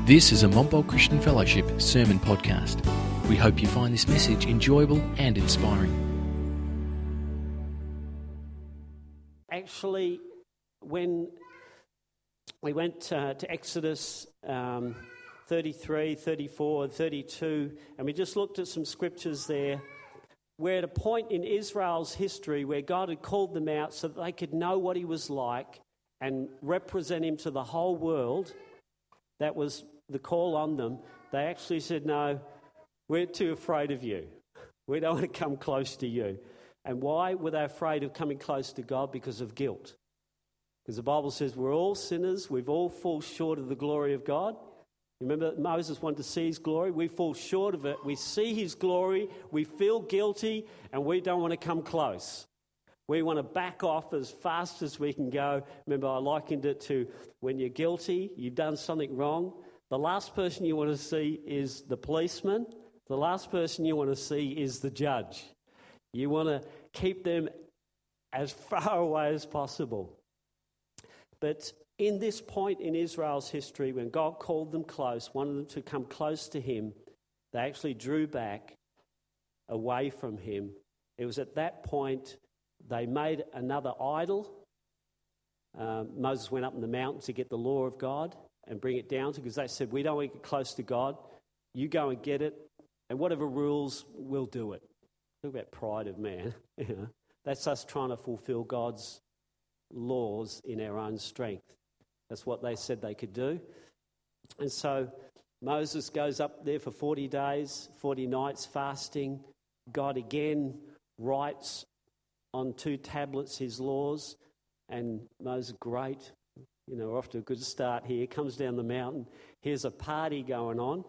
This is a Montbult Christian Fellowship sermon podcast. We hope you find this message enjoyable and inspiring. Actually, when we went to Exodus 33, 34, and 32, and we just looked at some scriptures there, we're at a point in Israel's history where God had called them out so that they could know what he was like and represent him to the whole world. That was the call on them. They actually said, no, we're too afraid of you. We don't want to come close to you. And why were they afraid of coming close to God? Because of guilt. Because the Bible says we're all sinners. We've all fall short of the glory of God. Remember, Moses wanted to see his glory. We fall short of it. We see his glory. We feel guilty, and we don't want to come close. We want to back off as fast as we can go. Remember, I likened it to when you're guilty, you've done something wrong. The last person you want to see is the policeman. The last person you want to see is the judge. You want to keep them as far away as possible. But in this point in Israel's history, when God called them close, wanted them to come close to him, they actually drew back away from him. It was at that point they made another idol. Moses went up in the mountain to get the law of God and bring it down to, because they said, we don't want to get close to God. You go and get it, and whatever rules, we'll do it. Talk about pride of man. That's us trying to fulfill God's laws in our own strength. That's what they said they could do. And so Moses goes up there for 40 days, 40 nights fasting. God again writes on 2 tablets his laws. And Moses, great, we're off to a good start here. Comes down the mountain. Here's a party going on.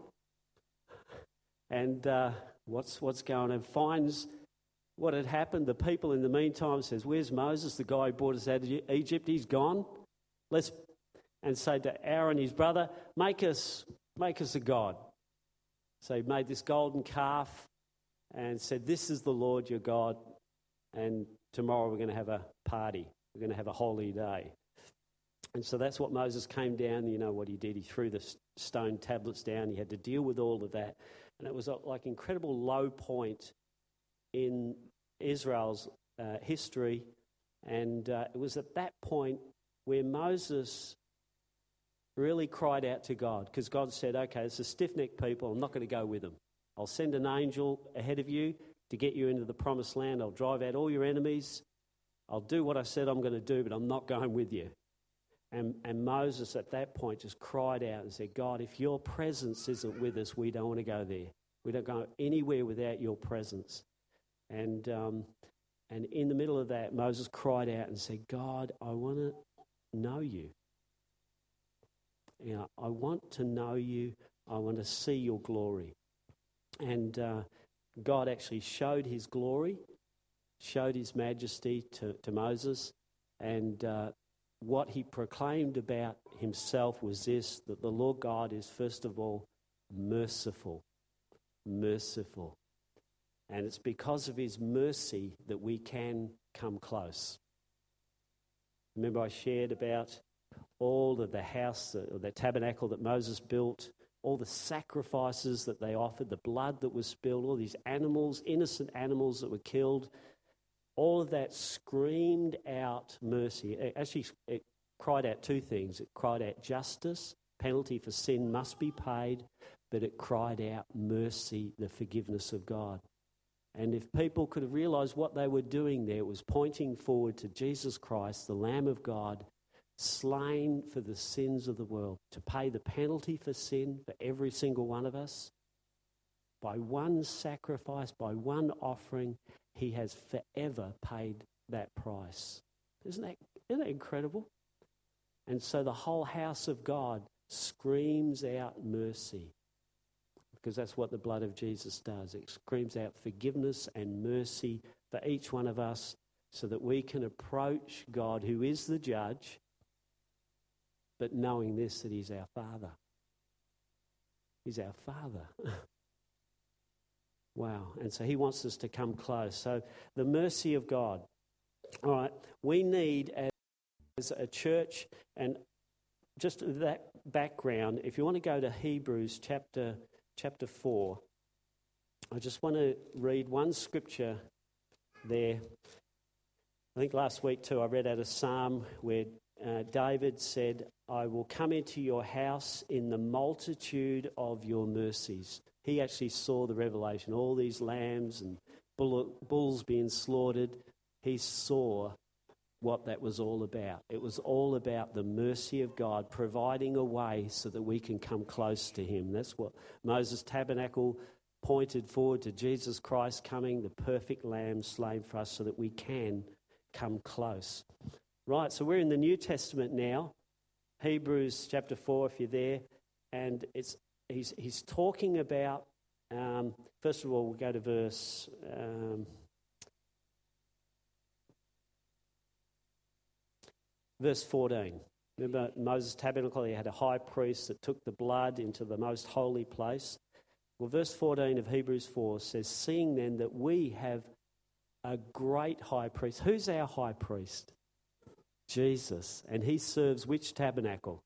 And what's going on? Finds what had happened. The people in the meantime says, where's Moses, the guy who brought us out of Egypt? He's gone. And say to Aaron, his brother, make us a god. So he made this golden calf and said, this is the Lord your God, and tomorrow we're going to have a party. We're going to have a holy day. And so that's what Moses came down. You know what he did. He threw the stone tablets down. He had to deal with all of that. And it was like incredible low point in Israel's history. And it was at that point where Moses really cried out to God, because God said, okay, it's a stiff-necked people. I'm not going to go with them. I'll send an angel ahead of you to get you into the promised land. I'll drive out all your enemies. I'll do what I said I'm going to do, but I'm not going with you. And Moses at that point just cried out and said, God, if your presence isn't with us, we don't want to go there. We don't go anywhere without your presence. And in the middle of that, Moses cried out and said, God, I want to know you. I want to know you. I want to see your glory. And God actually showed his glory, showed his majesty to Moses. And what he proclaimed about himself was this, that the Lord God is, first of all, merciful. Merciful. And it's because of his mercy that we can come close. Remember I shared about all of the house, or the tabernacle that Moses built, all the sacrifices that they offered, the blood that was spilled, all these animals, innocent animals that were killed. All of that screamed out mercy. It cried out 2 things. It cried out justice, penalty for sin must be paid, but it cried out mercy, the forgiveness of God. And if people could have realised what they were doing there, it was pointing forward to Jesus Christ, the Lamb of God, slain for the sins of the world, to pay the penalty for sin for every single one of us. By one sacrifice, by one offering, he has forever paid that price. Isn't that incredible? And so the whole house of God screams out mercy, because that's what the blood of Jesus does. It screams out forgiveness and mercy for each one of us, so that we can approach God, who is the judge, but knowing this, that he's our Father. He's our Father. Wow. And so he wants us to come close. So the mercy of God. All right. We need, as a church, and just that background, if you want to go to Hebrews chapter 4, I just want to read one scripture there. I think last week too I read out a psalm where David said, I will come into your house in the multitude of your mercies. He actually saw the revelation, all these lambs and bulls being slaughtered. He saw what that was all about. It was all about the mercy of God providing a way so that we can come close to him. That's what Moses' tabernacle pointed forward to, Jesus Christ coming, the perfect lamb slain for us so that we can come close. Right, so we're in the New Testament now, Hebrews chapter 4 if you're there, and he's talking about, first of all we'll go to verse 14. Remember Moses' tabernacle, he had a high priest that took the blood into the most holy place. Well, verse 14 of Hebrews 4 says, seeing then that we have a great high priest. Who's our high priest? Jesus. And he serves which tabernacle?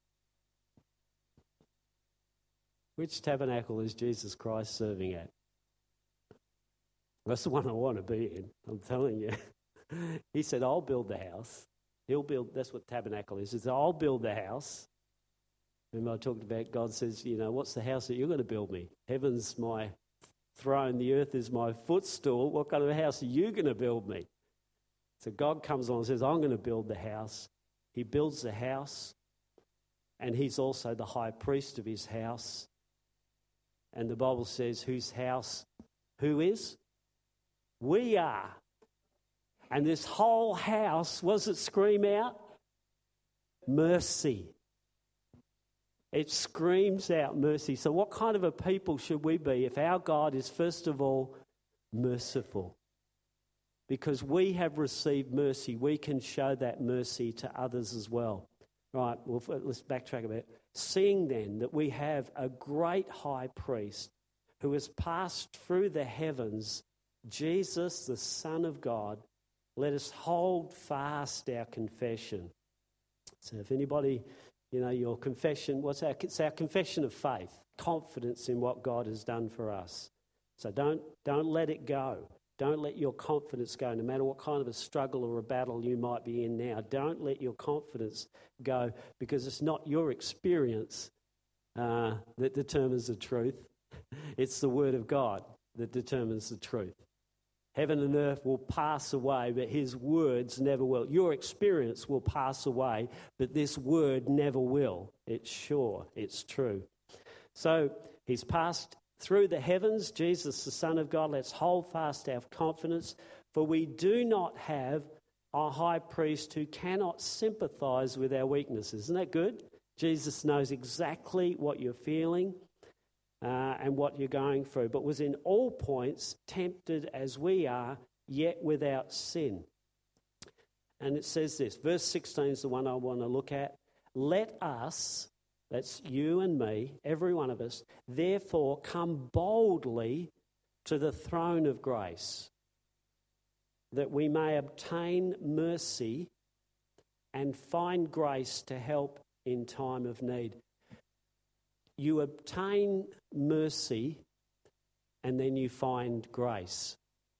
Which tabernacle is Jesus Christ serving at? That's the one I want to be in, I'm telling you. He said, I'll build the house. He'll build, that's what tabernacle is. He said, I'll build the house. Remember I talked about God says, what's the house that you're going to build me? Heaven's my throne, the earth is my footstool. What kind of a house are you going to build me? So God comes along and says, I'm going to build the house. He builds the house, and he's also the high priest of his house. And the Bible says, whose house, who is? We are. And this whole house, what does it scream out? Mercy. It screams out mercy. So what kind of a people should we be if our God is first of all merciful? Because we have received mercy, we can show that mercy to others as well. Right, well, let's backtrack a bit. Seeing then that we have a great high priest who has passed through the heavens, Jesus, the Son of God, let us hold fast our confession. So if anybody, your confession, it's our confession of faith, confidence in what God has done for us. So don't let it go. Don't let your confidence go, no matter what kind of a struggle or a battle you might be in now. Don't let your confidence go, because it's not your experience that determines the truth. It's the Word of God that determines the truth. Heaven and earth will pass away, but his words never will. Your experience will pass away, but this word never will. It's sure, it's true. So he's passed through the heavens, Jesus, the Son of God. Let's hold fast our confidence, for we do not have a high priest who cannot sympathize with our weaknesses. Isn't that good? Jesus knows exactly what you're feeling and what you're going through, but was in all points tempted as we are, yet without sin. And it says this, verse 16 is the one I want to look at. Let us, that's you and me, every one of us, therefore come boldly to the throne of grace, that we may obtain mercy and find grace to help in time of need. You obtain mercy and then you find grace.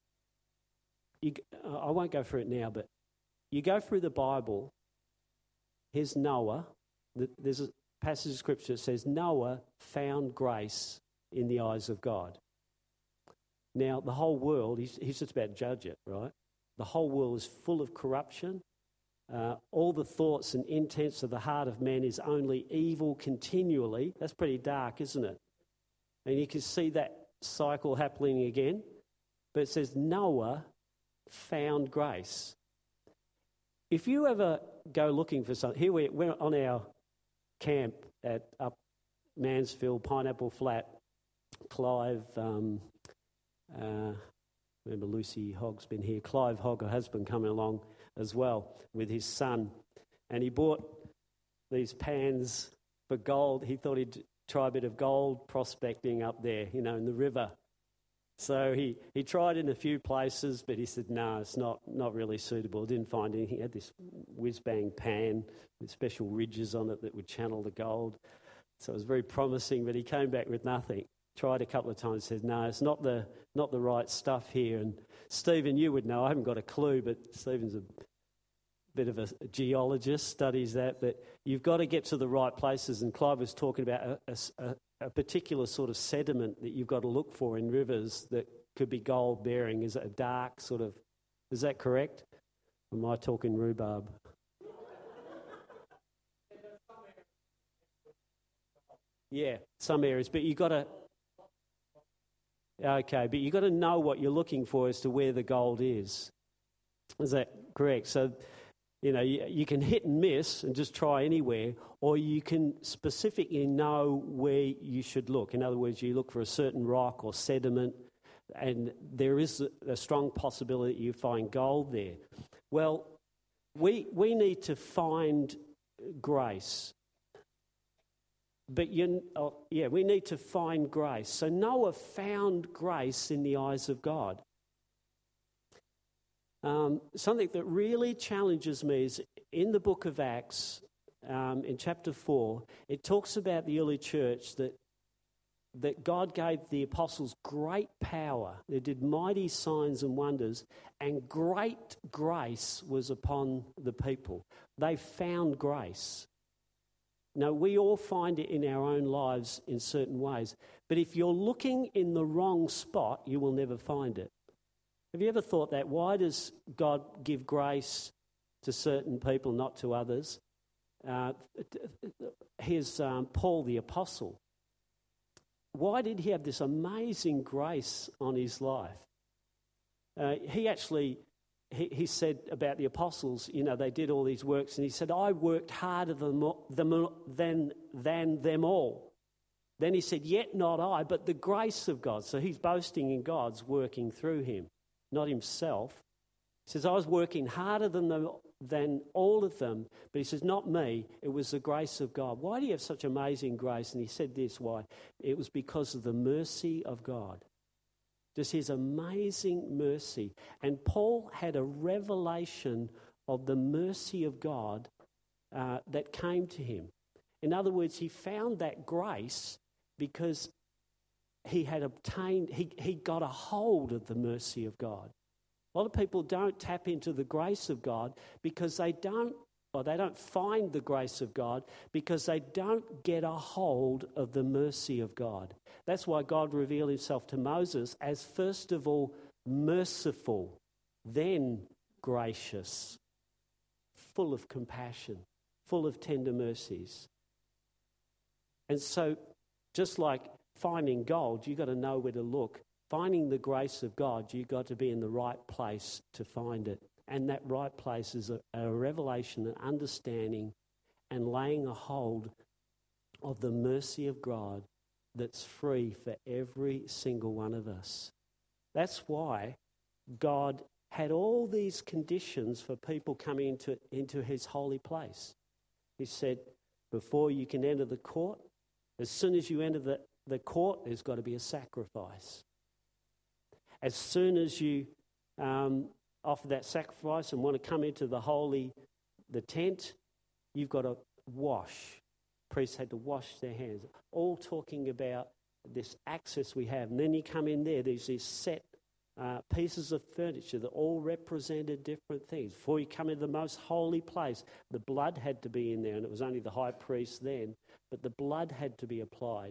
I won't go through it now, but you go through the Bible. Here's Noah. There's a passage of scripture that says Noah found grace in the eyes of God. Now, the whole world, he's just about to judge it, right? The whole world is full of corruption. All the thoughts and intents of the heart of man is only evil continually. That's pretty dark, isn't it? And you can see that cycle happening again. But it says Noah found grace. If you ever go looking for something, here we're on our camp at up Mansfield, Pineapple Flat. Clive, remember Lucy Hogg's been here. Clive Hogg, her husband, coming along as well with his son. And he bought these pans for gold. He thought he'd try a bit of gold prospecting up there, in the river. So he tried in a few places, but he said, no, it's not really suitable. Didn't find anything. He had this whiz-bang pan with special ridges on it that would channel the gold. So it was very promising, but he came back with nothing. Tried a couple of times, said, no, it's not the right stuff here. And Stephen, you would know, I haven't got a clue, but Stephen's a bit of a geologist, studies that, but you've got to get to the right places. And Clive was talking about a particular sort of sediment that you've got to look for in rivers that could be gold bearing. Is it a dark sort of, is that correct? Or am I talking rhubarb? Yeah, some areas, but you've got to, okay, but you've got to know what you're looking for as to where the gold is. Is that correct? So, you know, you can hit and miss and just try anywhere, or you can specifically know where you should look. In other words, you look for a certain rock or sediment, and there is a strong possibility that you find gold there. Well, we need to find grace. But we need to find grace. So Noah found grace in the eyes of God. Something that really challenges me is in the book of Acts, in chapter 4, it talks about the early church that God gave the apostles great power. They did mighty signs and wonders, and great grace was upon the people. They found grace. Now, we all find it in our own lives in certain ways, but if you're looking in the wrong spot, you will never find it. Have you ever thought that? Why does God give grace to certain people, not to others? Here's Paul the Apostle. Why did he have this amazing grace on his life? He said about the apostles, you know, they did all these works, and he said, I worked harder than them all. Then he said, yet not I, but the grace of God. So he's boasting in God's working through him, not himself. He says, I was working harder than all of them, but he says, not me, it was the grace of God. Why do you have such amazing grace? And he said this, why? It was because of the mercy of God. Just his amazing mercy. And Paul had a revelation of the mercy of God that came to him. In other words, he found that grace because he had obtained, he got a hold of the mercy of God. A lot of people don't tap into the grace of God because they don't find the grace of God because they don't get a hold of the mercy of God. That's why God revealed himself to Moses as first of all merciful, then gracious, full of compassion, full of tender mercies. And so just like finding gold, you've got to know where to look. Finding the grace of God, you've got to be in the right place to find it. And that right place is a revelation, an understanding, and laying a hold of the mercy of God that's free for every single one of us. That's why God had all these conditions for people coming into his holy place. He said, before you can enter the court, as soon as you enter the court, there's got to be a sacrifice. As soon as you offer that sacrifice and want to come into the tent, you've got to wash. Priests had to wash their hands. All talking about this access we have. And then you come in there, there's these set pieces of furniture that all represented different things. Before you come into the most holy place, the blood had to be in there, and it was only the high priest then, but the blood had to be applied.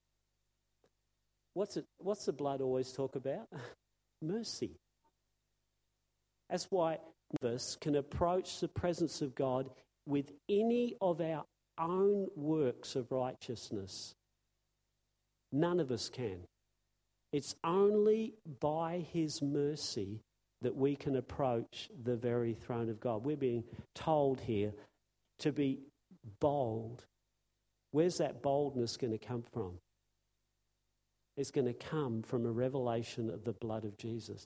What's the blood always talk about? Mercy. That's why none of us can approach the presence of God with any of our own works of righteousness. None of us can. It's only by his mercy that we can approach the very throne of God. We're being told here to be bold. Where's that boldness going to come from? It's going to come from a revelation of the blood of Jesus.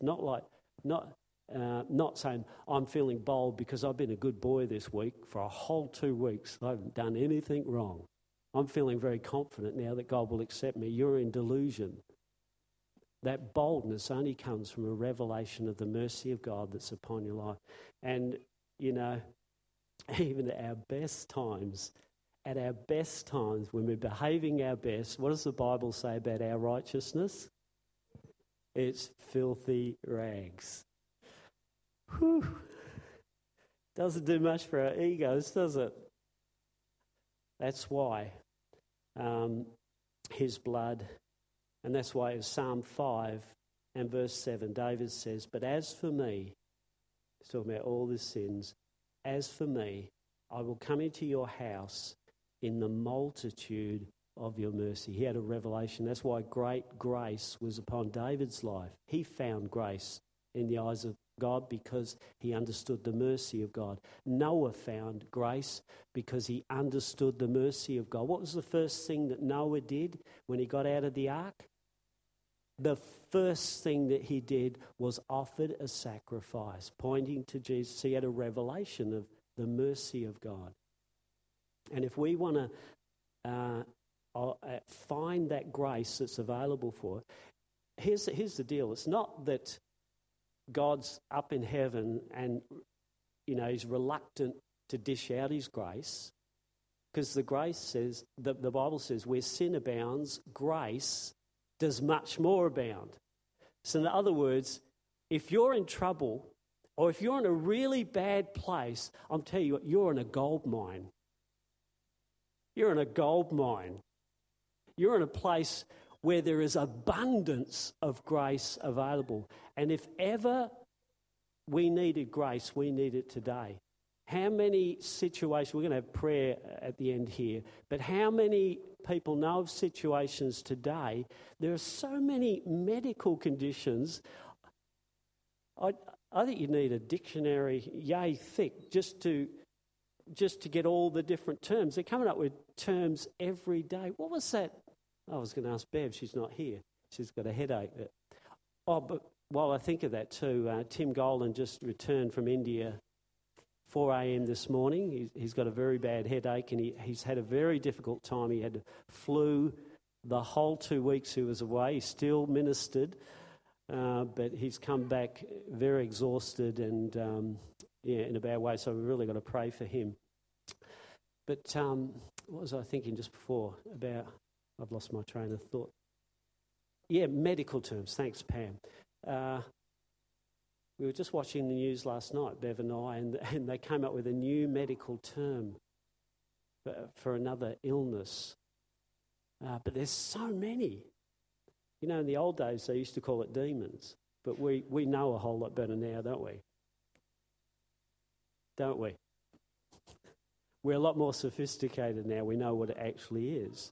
Not saying I'm feeling bold because I've been a good boy this week for a whole 2 weeks. I haven't done anything wrong. I'm feeling very confident now that God will accept me. You're in delusion. that boldness only comes from a revelation of the mercy of God that's upon your life. And, you know, even at our best times, when we're behaving our best, what does the Bible say about our righteousness? It's filthy rags. Whew. Doesn't do much for our egos, does it? That's why his blood, and that's why in Psalm 5 and verse 7, David says, but as for me, he's talking about all his sins, as for me, I will come into your house in the multitude of your mercy. He had a revelation. That's why great grace was upon David's life. He found grace in the eyes of God because he understood the mercy of God. Noah found grace because he understood the mercy of God. What was the first thing that Noah did when he got out of the ark? The first thing that he did was offered a sacrifice, pointing to Jesus. He had a revelation of the mercy of God. And if we want to find that grace that's available for it, here's the deal. It's not that God's up in heaven and, you know, he's reluctant to dish out his grace, because the grace says, the Bible says, where sin abounds, grace does much more abound. So in other words, if you're in trouble or if you're in a really bad place, I'm telling you what, you're in a gold mine. You're in a gold mine. You're in a place where there is abundance of grace available. And if ever we needed grace, we need it today. How many situations, we're going to have prayer at the end here, but how many people know of situations today, there are so many medical conditions, I think you need a dictionary yay thick just to get all the different terms. They're coming up with terms every day. What was that? I was going to ask Bev, she's not here. She's got a headache. But while I think of that too, Tim Golden just returned from India 4 a.m. this morning. He's got a very bad headache and he's had a very difficult time. He had flu the whole 2 weeks he was away. He still ministered, but he's come back very exhausted and in a bad way, so we've really got to pray for him. But what was I thinking just before about... I've lost my train of thought. Yeah, medical terms. Thanks, Pam. We were just watching the news last night, Bev and I, and they came up with a new medical term for another illness. But there's so many. You know, in the old days, they used to call it demons. But we know a whole lot better now, don't we? Don't we? We're a lot more sophisticated now. We know what it actually is.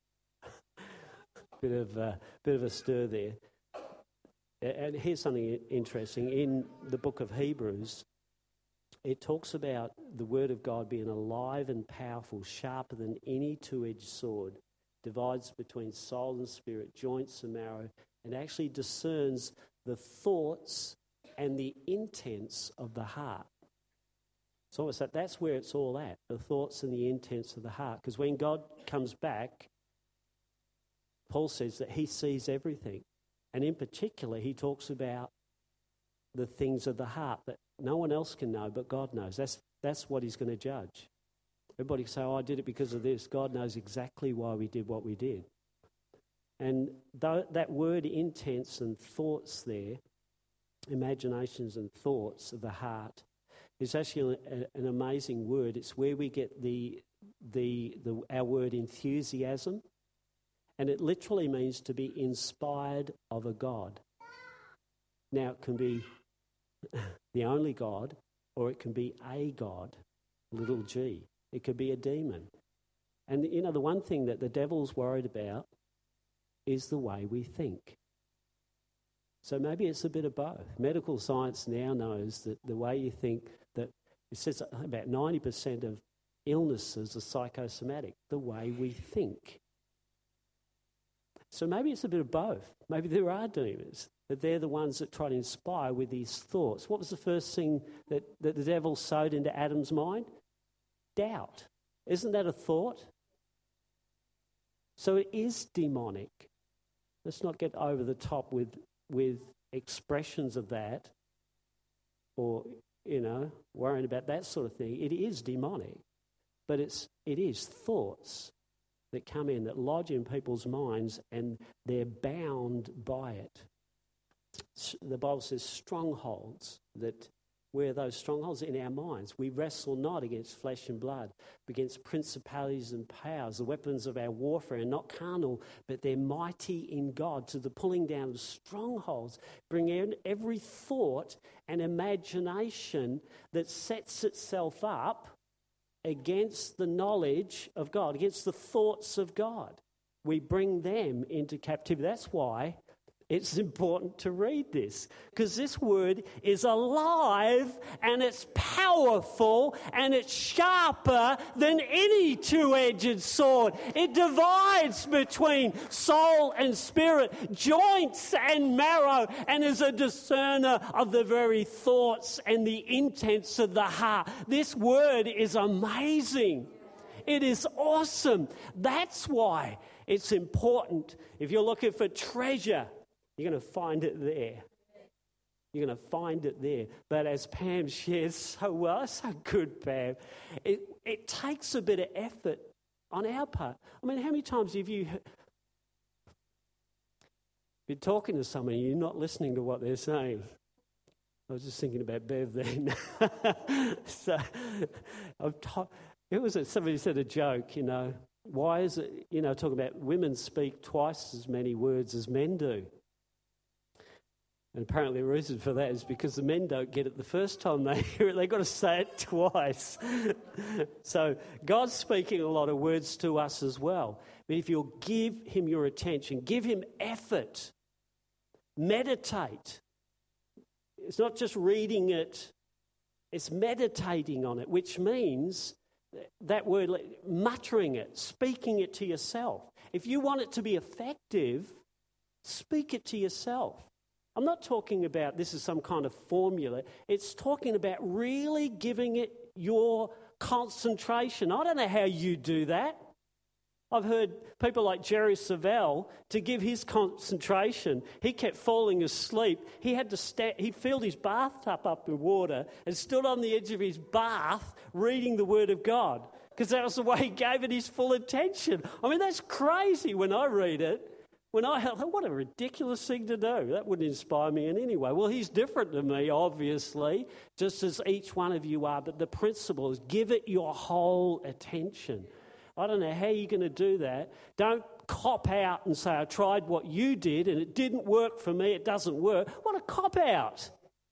Bit of a stir there. And here's something interesting. In the book of Hebrews, it talks about the word of God being alive and powerful, sharper than any two-edged sword, divides between soul and spirit, joints and marrow, and actually discerns the thoughts and the intents of the heart. So it's that's where it's all at, the thoughts and the intents of the heart. Because when God comes back, Paul says that he sees everything. And in particular, he talks about the things of the heart that no one else can know, but God knows. That's what he's going to judge. Everybody can say, I did it because of this. God knows exactly why we did what we did. And that word intents and thoughts there, imaginations and thoughts of the heart, is actually an amazing word. It's where we get our word enthusiasm. And it literally means to be inspired of a God. Now, it can be the only God, or it can be a God, little g. It could be a demon. And, you know, the one thing that the devil's worried about is the way we think. So maybe it's a bit of both. Medical science now knows that the way you think, that it says about 90% of illnesses are psychosomatic, the way we think. So maybe it's a bit of both. Maybe there are demons, but they're the ones that try to inspire with these thoughts. What was the first thing that the devil sowed into Adam's mind? Doubt. Isn't that a thought? So it is demonic. Let's not get over the top with expressions of that or, worrying about that sort of thing. It is demonic, but it is thoughts that come in, that lodge in people's minds, and they're bound by it. The Bible says strongholds, that where those strongholds in our minds. We wrestle not against flesh and blood, but against principalities and powers. The weapons of our warfare are not carnal, but they're mighty in God to the pulling down of strongholds. Bring in every thought and imagination that sets itself up against the knowledge of God, against the thoughts of God. We bring them into captivity. That's why it's important to read this, because this word is alive and it's powerful and it's sharper than any two-edged sword. It divides between soul and spirit, joints and marrow, and is a discerner of the very thoughts and the intents of the heart. This word is amazing. It is awesome. That's why it's important. If you're looking for treasure, you're going to find it there. You're going to find it there. But as Pam shares so well, so good, Pam, it takes a bit of effort on our part. I mean, how many times have you been talking to someone and you're not listening to what they're saying? I was just thinking about Bev then. So somebody said a joke, why is it, talking about women speak twice as many words as men do. And apparently the reason for that is because the men don't get it the first time they hear it. They've got to say it twice. So God's speaking a lot of words to us as well. But if you'll give him your attention, give him effort, meditate. It's not just reading it, it's meditating on it, which means that word, muttering it, speaking it to yourself. If you want it to be effective, speak it to yourself. I'm not talking about this is some kind of formula. It's talking about really giving it your concentration. I don't know how you do that. I've heard people like Jerry Savelle, to give his concentration, he kept falling asleep. He had to he filled his bathtub up with water and stood on the edge of his bath reading the Word of God, because that was the way he gave it his full attention. I mean, that's crazy when I read it. When I thought, what a ridiculous thing to do. That wouldn't inspire me in any way. Well, he's different to me, obviously, just as each one of you are. But the principle is give it your whole attention. I don't know how you're going to do that. Don't cop out and say, I tried what you did and it didn't work for me, it doesn't work. What a cop out.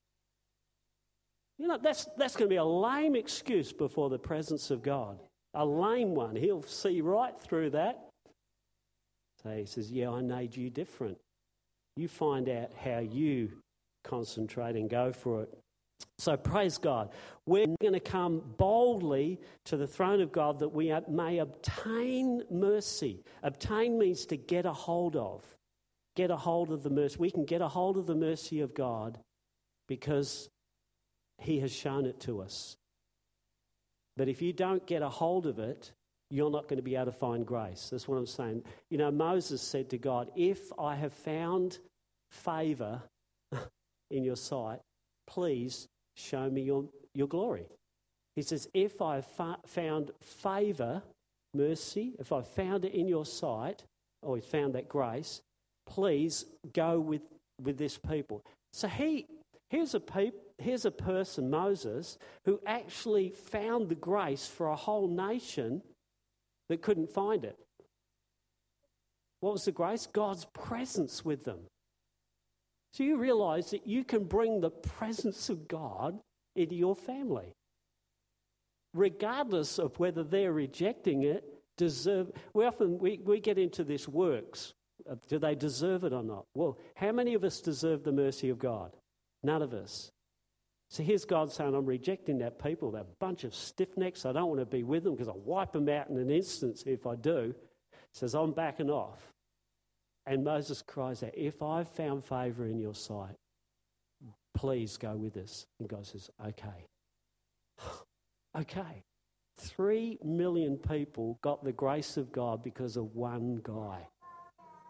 That's going to be a lame excuse before the presence of God. A lame one. He'll see right through that. So he says, I made you different. You find out how you concentrate and go for it. So praise God. We're going to come boldly to the throne of God that we may obtain mercy. Obtain means to get a hold of. Get a hold of the mercy. We can get a hold of the mercy of God because he has shown it to us. But if you don't get a hold of it, you're not going to be able to find grace. That's what I'm saying. Moses said to God, if I have found favour in your sight, please show me your glory. He says, if I have found favour, mercy, if I've found it in your sight, or he's found that grace, please go with this people. So here's a person, Moses, who actually found the grace for a whole nation that couldn't find it. What was the grace? God's presence with them. So you realise that you can bring the presence of God into your family, regardless of whether they're rejecting it. We get into this works. Do they deserve it or not? Well, how many of us deserve the mercy of God? None of us. So here's God saying, I'm rejecting that people. They're a bunch of stiff-necks. I don't want to be with them because I'll wipe them out in an instant if I do. He says, I'm backing off. And Moses cries out, if I've found favour in your sight, please go with us. And God says, okay. Okay. 3 million people got the grace of God because of one guy.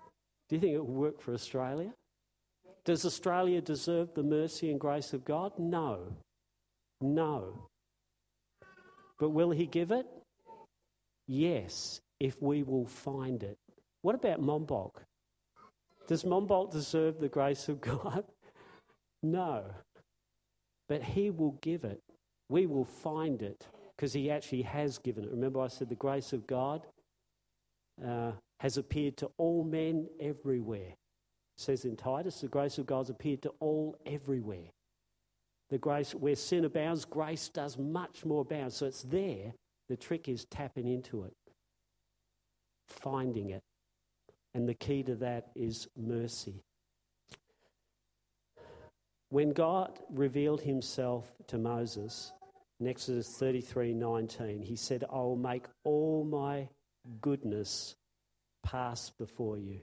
Do you think it will work for Australia? Does Australia deserve the mercy and grace of God? No. No. But will he give it? Yes, if we will find it. What about Monbulk? Does Monbulk deserve the grace of God? No. But he will give it. We will find it because he actually has given it. Remember I said the grace of God has appeared to all men everywhere. It says in Titus, the grace of God has appeared to all everywhere. The grace, where sin abounds, grace does much more abound. So it's there. The trick is tapping into it, finding it. And the key to that is mercy. When God revealed himself to Moses, in Exodus 33:19, he said, I will make all my goodness pass before you.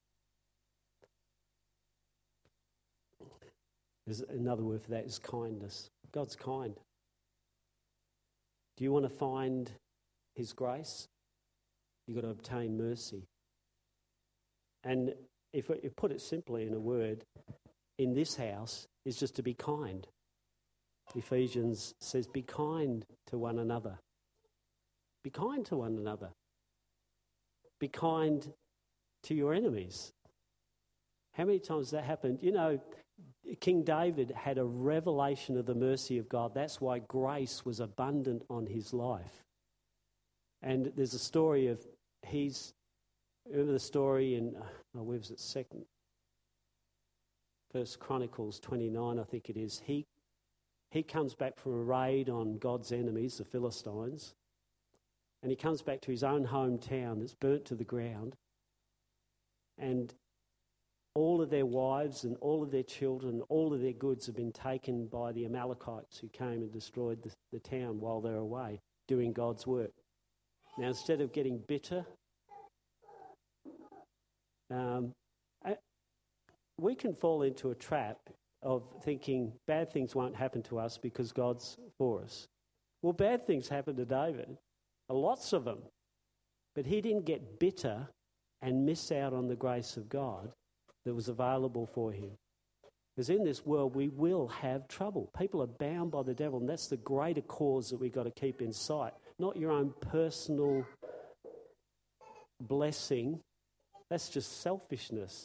There's another word for that is kindness. God's kind. Do you want to find his grace? You've got to obtain mercy. And if you put it simply in a word, in this house is just to be kind. Ephesians says, be kind to one another. Be kind to one another. Be kind to your enemies. How many times that happened? You know, King David had a revelation of the mercy of God. That's why grace was abundant on his life. And there's a story of remember the story in, where was it, First Chronicles 29, I think it is. He comes back from a raid on God's enemies, the Philistines, and he comes back to his own hometown that's burnt to the ground, and all of their wives and all of their children, all of their goods have been taken by the Amalekites who came and destroyed the town while they were away doing God's work. Now, instead of getting bitter, we can fall into a trap of thinking bad things won't happen to us because God's for us. Well, bad things happened to David, lots of them, but he didn't get bitter and miss out on the grace of God that was available for him. Because in this world we will have trouble. People are bound by the devil, and that's the greater cause that we've got to keep in sight. Not your own personal blessing. That's just selfishness.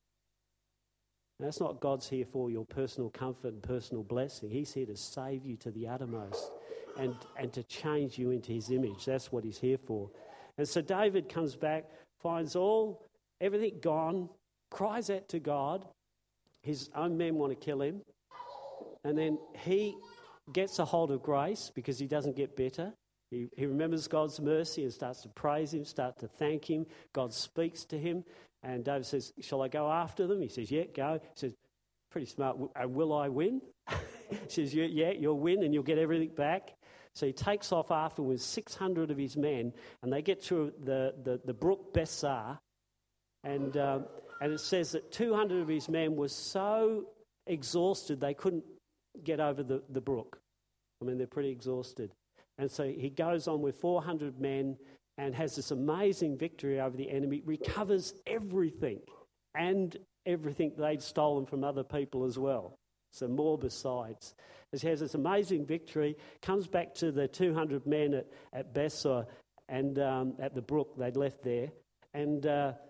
That's not God's here for your personal comfort and personal blessing. He's here to save you to the uttermost and to change you into his image. That's what he's here for. And so David comes back, finds everything gone, cries out to God. His own men want to kill him. And then he gets a hold of grace because he doesn't get bitter. He remembers God's mercy and starts to praise him, starts to thank him. God speaks to him. And David says, shall I go after them? He says, yeah, go. He says, pretty smart. Will I win? He says, yeah, you'll win and you'll get everything back. So he takes off after with 600 of his men, and they get to the brook Besar, and it says that 200 of his men were so exhausted they couldn't get over the brook. I mean, they're pretty exhausted. And so he goes on with 400 men and has this amazing victory over the enemy, recovers everything and everything they'd stolen from other people as well. So more besides. As he has this amazing victory, comes back to the 200 men at Besor and at the brook they'd left there. And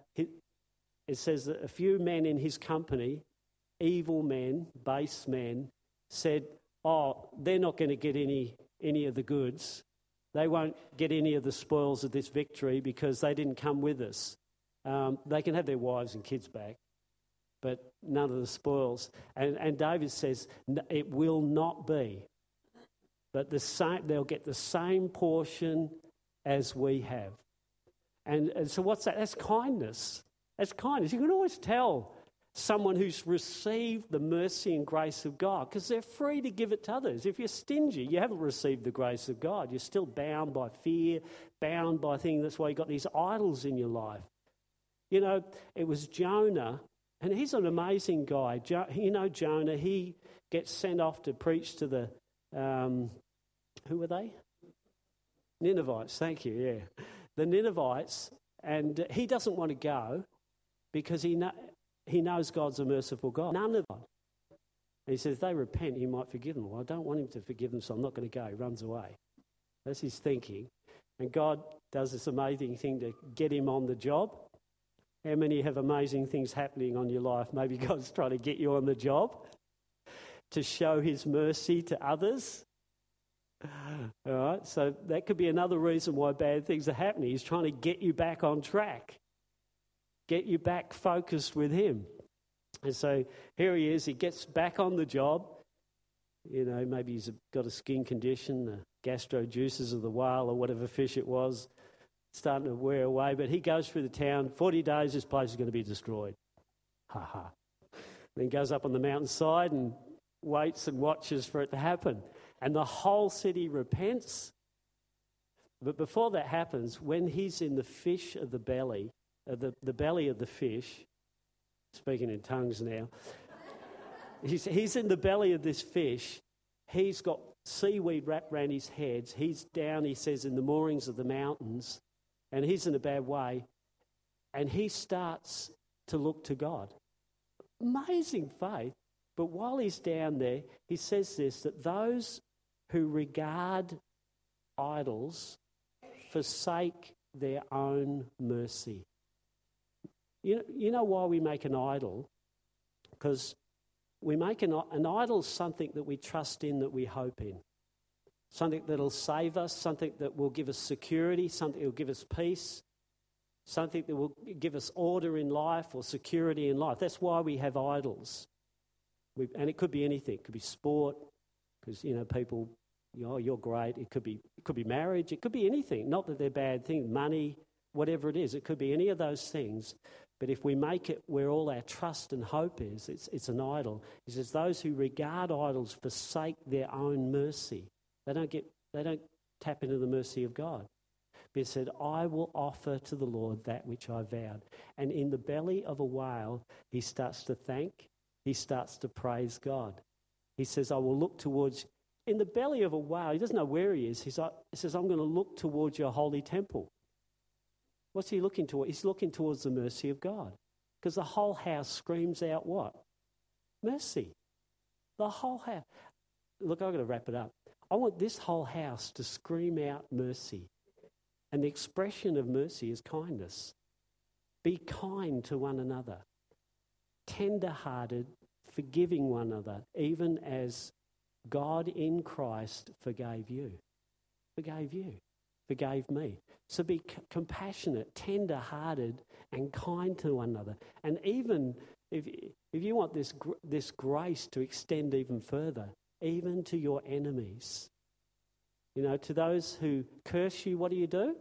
it says that a few men in his company, evil men, base men, said, they're not going to get any of the goods. They won't get any of the spoils of this victory because they didn't come with us. They can have their wives and kids back, but none of the spoils. And David says, it will not be. But they'll get the same portion as we have. And so what's that? That's kindness. That's kindness. You can always tell someone who's received the mercy and grace of God because they're free to give it to others. If you're stingy, you haven't received the grace of God. You're still bound by fear, bound by things. That's why you've got these idols in your life. You know, it was Jonah, and he's an amazing guy. You know Jonah, he gets sent off to preach to the, who were they? Ninevites, thank you, yeah. The Ninevites, and he doesn't want to go. because he knows God's a merciful God. None of them. And he says, if they repent, he might forgive them. Well, I don't want him to forgive them, so I'm not going to go. He runs away. That's his thinking. And God does this amazing thing to get him on the job. How many have amazing things happening on your life? Maybe God's trying to get you on the job to show his mercy to others. All right, so that could be another reason why bad things are happening. He's trying to get you back on track, get you back focused with him. And so here he is, he gets back on the job. You know, maybe he's got a skin condition, the gastro juices of the whale or whatever fish it was, starting to wear away. But he goes through the town, 40 days, this place is going to be destroyed. Ha ha. Then goes up on the mountainside and waits and watches for it to happen. And the whole city repents. But before that happens, when he's in the fish of the belly, the belly of the fish, speaking in tongues now, he's in the belly of this fish. He's got seaweed wrapped around his head. He's down, he says, in the moorings of the mountains, and he's in a bad way. And he starts to look to God. Amazing faith. But while he's down there, he says this, that those who regard idols forsake their own mercy. You know why we make an idol? Because we make an idol something that we trust in, that we hope in. Something that will save us, something that will give us security, something that will give us peace, something that will give us order in life or security in life. That's why we have idols. And it could be anything. It could be sport, because, people, you're great. It could be marriage. It could be anything. Not that they're bad things. Money, whatever it is. It could be any of those things. But if we make it where all our trust and hope is, it's an idol. He says those who regard idols forsake their own mercy. They don't tap into the mercy of God. But he said, I will offer to the Lord that which I vowed. And in the belly of a whale, he starts to thank. He starts to praise God. He says, I will look towards, in the belly of a whale, he doesn't know where he is. He says, I'm going to look towards your holy temple. What's he looking toward? He's looking towards the mercy of God. Because the whole house screams out what? Mercy. The whole house. Look, I've got to wrap it up. I want this whole house to scream out mercy. And the expression of mercy is kindness. Be kind to one another. Tender-hearted, forgiving one another, even as God in Christ forgave you. Forgave me. So be compassionate, tender-hearted, and kind to one another. And even if you want this grace to extend even further, even to your enemies. To those who curse you, what do?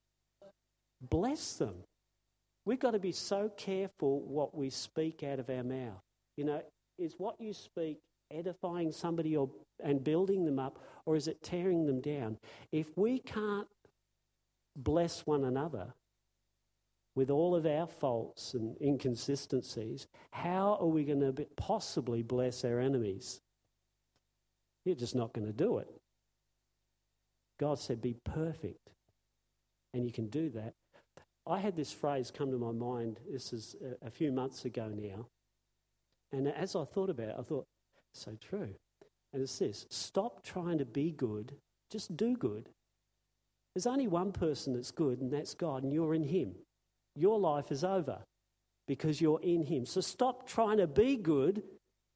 Bless them. We've got to be so careful what we speak out of our mouth. Is what you speak edifying somebody and building them up, or is it tearing them down? If we can't bless one another with all of our faults and inconsistencies, how are we going to possibly bless our enemies? You're just not going to do it. God said, be perfect. And you can do that. I had this phrase come to my mind, this is a few months ago now, and as I thought about it, I thought, so true. And it's this, stop trying to be good, just do good. There's only one person that's good, and that's God, and you're in him. Your life is over because you're in him. So stop trying to be good,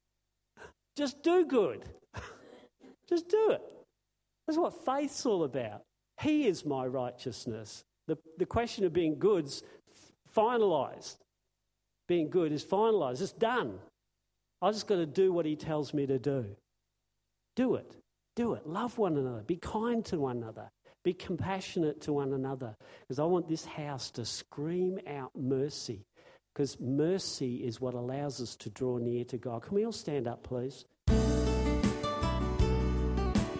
just do good. Just do it. That's what faith's all about. He is my righteousness. The question of being good's finalised. Being good is finalised. It's done. I just got to do what he tells me to do. Do it. Do it. Love one another. Be kind to one another. Be compassionate to one another. Because I want this house to scream out mercy. Because mercy is what allows us to draw near to God. Can we all stand up, please?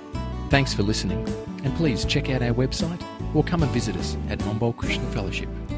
Thanks for listening, and please check out our website or come and visit us at Monbulk Christian Fellowship.